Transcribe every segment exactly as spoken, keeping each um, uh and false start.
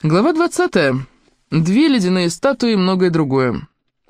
Глава двадцатая. Две ледяные статуи и многое другое.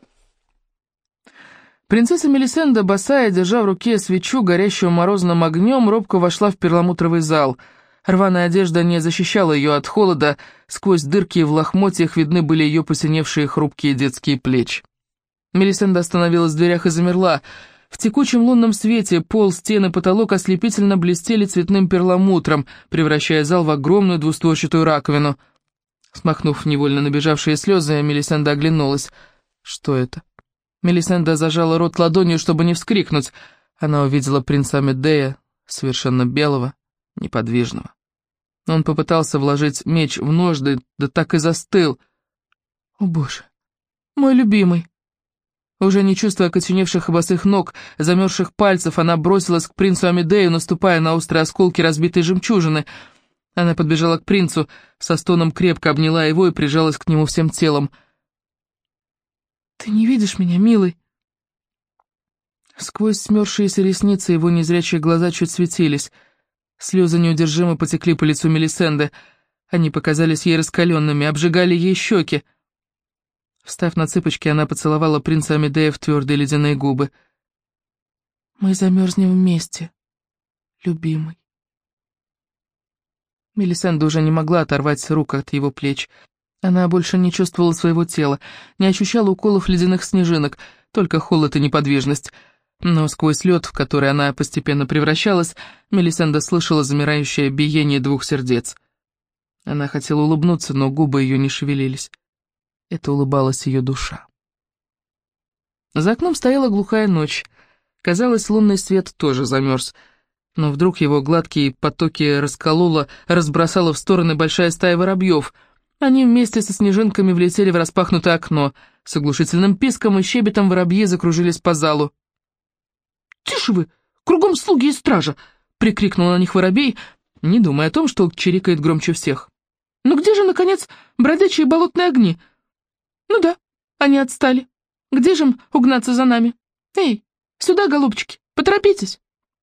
Принцесса Мелисенда, босая, держа в руке свечу, горящую морозным огнем, робко вошла в перламутровый зал. Рваная одежда не защищала ее от холода, сквозь дырки в лохмотьях видны были ее посиневшие хрупкие детские плечи. Мелисенда остановилась в дверях и замерла. В текучем лунном свете пол, стены, потолок ослепительно блестели цветным перламутром, превращая зал в огромную двустворчатую раковину. Смахнув невольно набежавшие слезы, Мелисенда оглянулась. Что это? Мелисенда зажала рот ладонью, чтобы не вскрикнуть. Она увидела принца Амедея, совершенно белого, неподвижного. Он попытался вложить меч в ножны, да так и застыл. «О, Боже, мой любимый!» Уже не чувствуя окоченевших и босых ног, замерзших пальцев, она бросилась к принцу Амедею, наступая на острые осколки разбитой жемчужины. Она подбежала к принцу, со стоном крепко обняла его и прижалась к нему всем телом. «Ты не видишь меня, милый?» Сквозь смёрзшиеся ресницы его незрячие глаза чуть светились. Слезы неудержимо потекли по лицу Мелисенды. Они показались ей раскаленными, обжигали ей щеки. Встав на цыпочки, она поцеловала принца Амедея в твердые ледяные губы. «Мы замерзнем вместе, любимый». Мелисенда уже не могла оторвать рук от его плеч. Она больше не чувствовала своего тела, не ощущала уколов ледяных снежинок, только холод и неподвижность. Но сквозь лед, в который она постепенно превращалась, Мелисенда слышала замирающее биение двух сердец. Она хотела улыбнуться, но губы ее не шевелились. Это улыбалась ее душа. За окном стояла глухая ночь. Казалось, лунный свет тоже замерз. Но вдруг его гладкие потоки расколола, разбросала в стороны большая стая воробьев. Они вместе со снежинками влетели в распахнутое окно. С оглушительным писком и щебетом воробьи закружились по залу. «Тише вы! Кругом слуги и стража!» — прикрикнул на них воробей, не думая о том, что чирикает громче всех. «Ну где же, наконец, бродячие болотные огни? Ну да, они отстали. Где же им угнаться за нами? Эй, сюда, голубчики, поторопитесь!»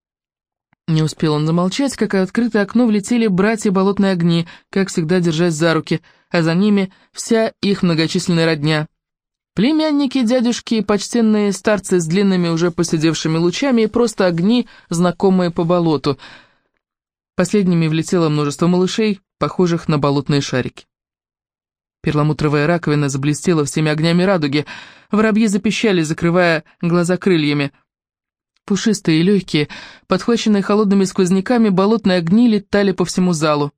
Не успел он замолчать, как в открытое окно влетели братья болотные огни, как всегда держась за руки, а за ними вся их многочисленная родня. Племянники, дядюшки, почтенные старцы с длинными уже поседевшими лучами и просто огни, знакомые по болоту. Последними влетело множество малышей, похожих на болотные шарики. Перламутровая раковина заблестела всеми огнями радуги, воробьи запищали, закрывая глаза крыльями. Пушистые и легкие, подхваченные холодными сквозняками, болотные огни летали по всему залу.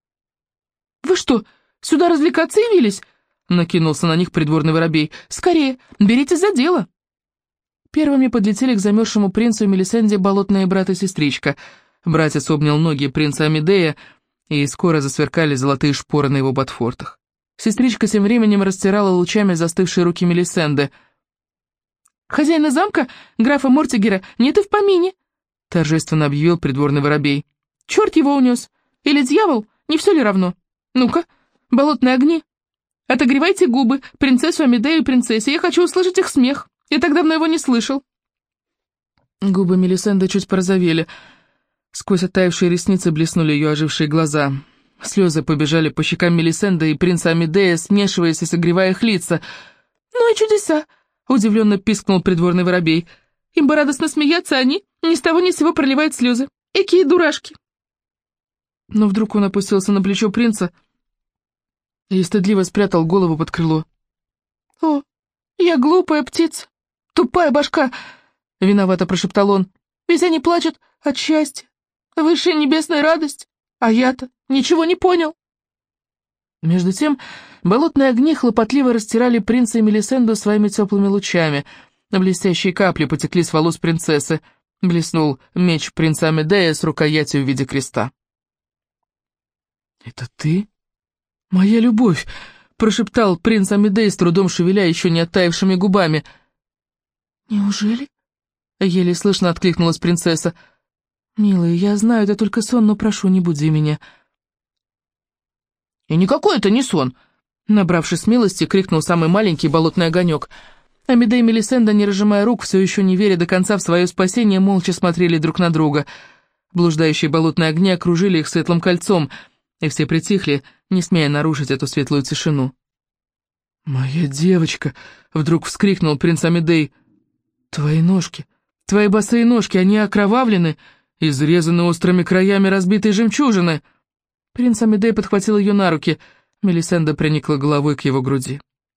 «Вы что, сюда развлекаться явились?» — накинулся на них придворный воробей. «Скорее, беритесь за дело!» Первыми подлетели к замерзшему принцу и Мелисенде болотные брат и сестричка. Братец обнял ноги принца Амедея, и скоро засверкали золотые шпоры на его ботфортах. Сестричка тем временем растирала лучами застывшие руки Мелисенды. «Хозяина замка, графа Мортигера, нет и в помине», — торжественно объявил придворный воробей. «Черт его унес! Или дьявол, не все ли равно? Ну-ка, болотные огни, отогревайте губы принцессу Амедею и принцессе, я хочу услышать их смех, я так давно его не слышал». Губы Мелисенды чуть порозовели, сквозь оттаившие ресницы блеснули ее ожившие глаза. Слезы побежали по щекам Мелисенды и принца Амедея, смешиваясь и согревая их лица. «Ну и чудеса!» — удивленно пискнул придворный воробей. «Им бы радостно смеяться, они ни с того ни с сего проливают слезы. Экие дурашки!» Но вдруг он опустился на плечо принца и стыдливо спрятал голову под крыло. «О, я глупая птица, тупая башка!» — виновато прошептал он. «Ведь они плачут от счастья, высшая небесная радость, а я-то ничего не понял». Между тем, болотные огни хлопотливо растирали принца и Мелисенду своими теплыми лучами. Блестящие капли потекли с волос принцессы. Блеснул меч принца Амедея с рукоятью в виде креста. «Это ты? Моя любовь!» — прошептал принц Амедей, с трудом шевеля еще не оттаившими губами. «Неужели?» — еле слышно откликнулась принцесса. «Милый, я знаю, это только сон, но прошу, не буди меня». «И никакой это не сон!» — набравшись смелости, крикнул самый маленький болотный огонек. Амедей и Мелисенда, не разжимая рук, все еще не веря до конца в свое спасение, молча смотрели друг на друга. Блуждающие болотные огни окружили их светлым кольцом. и все притихли, не смея нарушить эту светлую тишину. «Моя девочка!» — вдруг вскрикнул принц Амедей. «Твои ножки, твои босые ножки, они окровавлены, изрезаны острыми краями разбитой жемчужины!» Принц Амедей подхватил ее на руки, Мелисенда приникла головой к его груди.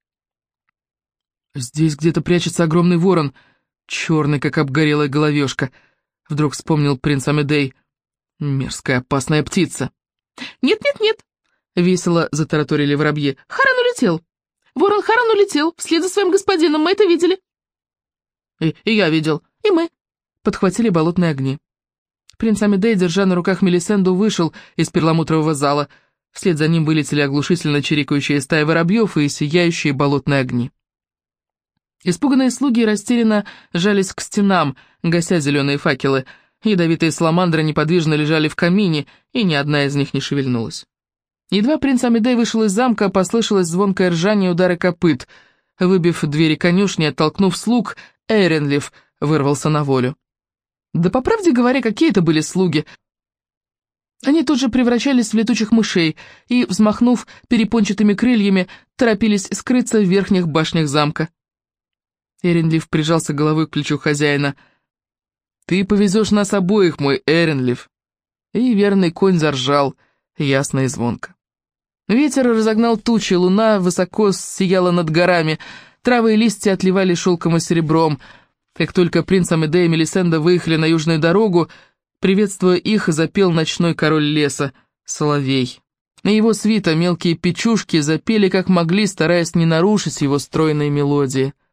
«Здесь где-то прячется огромный ворон, черный, как обгорелая головешка», — вдруг вспомнил принц Амедей. «Мерзкая, опасная птица». «Нет-нет-нет», — весело затараторили воробьи, — «Харан улетел. Ворон Харан улетел, вслед за своим господином, мы это видели». «И, и я видел, и мы», — подхватили болотные огни. Принц Амедей, держа на руках Мелисенду, вышел из перламутрового зала. Вслед за ним вылетели оглушительно чирикающие стаи воробьев и сияющие болотные огни. Испуганные слуги растерянно жались к стенам, гася зеленые факелы. Ядовитые саламандры неподвижно лежали в камине, и ни одна из них не шевельнулась. Едва принц Амедей вышел из замка, послышалось звонкое ржание и удары копыт. Выбив двери конюшни, оттолкнув слуг, Эйренлиф вырвался на волю. Да по правде говоря, какие это были слуги. Они тут же превращались в летучих мышей и, взмахнув перепончатыми крыльями, торопились скрыться в верхних башнях замка. Эйренлиф прижался головой к плечу хозяина. «Ты повезешь нас обоих, мой Эйренлиф!» И верный конь заржал, ясно и звонко. Ветер разогнал тучи, луна высоко сияла над горами, травы и листья отливали шелком и серебром. Как только принц Амедей и Мелисенда выехали на южную дорогу, приветствуя их, запел ночной король леса, соловей. На его свита мелкие печушки запели как могли, стараясь не нарушить его стройной мелодии.